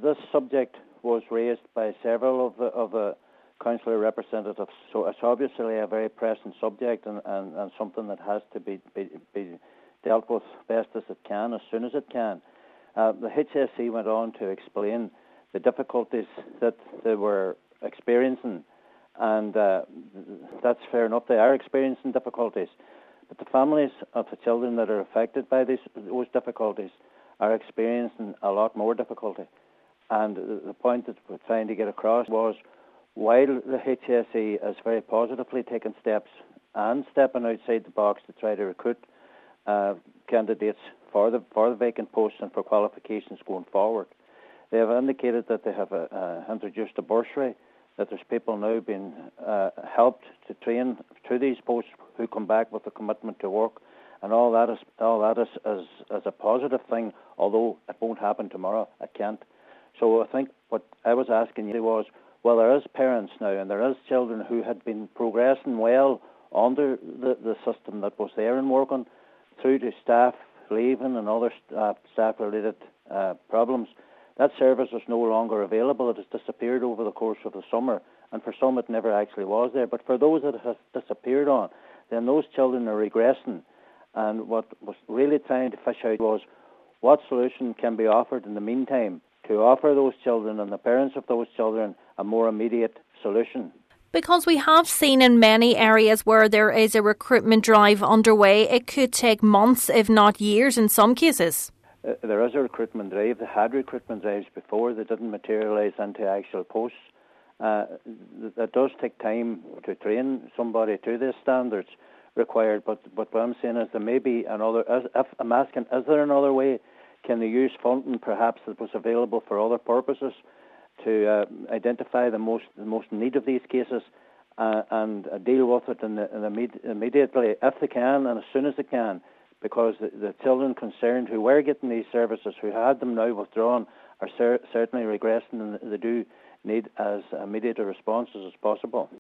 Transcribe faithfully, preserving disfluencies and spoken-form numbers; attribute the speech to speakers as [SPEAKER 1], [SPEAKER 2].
[SPEAKER 1] this subject was raised by several of the, of the councillor representatives, so it's obviously a very pressing subject and, and, and something that has to be, be, be dealt with best as it can, as soon as it can. Uh, the H S E went on to explain the difficulties that they were experiencing, and uh, that's fair enough. They are experiencing difficulties, but the families of the children that are affected by these, those difficulties are experiencing a lot more difficulty. And the point that we're trying to get across was, while the H S E is very positively taking steps and stepping outside the box to try to recruit uh, candidates for the for the vacant posts and for qualifications going forward, they have indicated that they have uh, uh, introduced a bursary, that there's people now being uh, helped to train to these posts who come back with a commitment to work, and all that is all that is, is, is a positive thing, although it won't happen tomorrow. It can't. So I think what I was asking you was, well, there is parents now, and there is children who had been progressing well under the, the system that was there and working, through to staff leaving and other uh, staff-related uh, problems. That service is no longer available. It has disappeared over the course of the summer, and for some it never actually was there. But for those that it has disappeared on, then those children are regressing. And what was really trying to fish out was what solution can be offered in the meantime to offer those children and the parents of those children a more immediate solution.
[SPEAKER 2] Because we have seen in many areas where there is a recruitment drive underway, it could take months, if not years in some cases.
[SPEAKER 1] Uh, there is a recruitment drive. They had recruitment drives before. They didn't materialise into actual posts. Uh, it does take time to train somebody to the standards required, but, but what I'm saying is there may be another, if I'm asking, is there another way? Can they use funding perhaps that was available for other purposes to uh, identify the most the most need of these cases uh, and uh, deal with it in the, in the immediate, immediately, if they can and as soon as they can, because the, the children concerned who were getting these services, who had them now withdrawn, are cer- certainly regressing, and they do need as immediate a response as possible.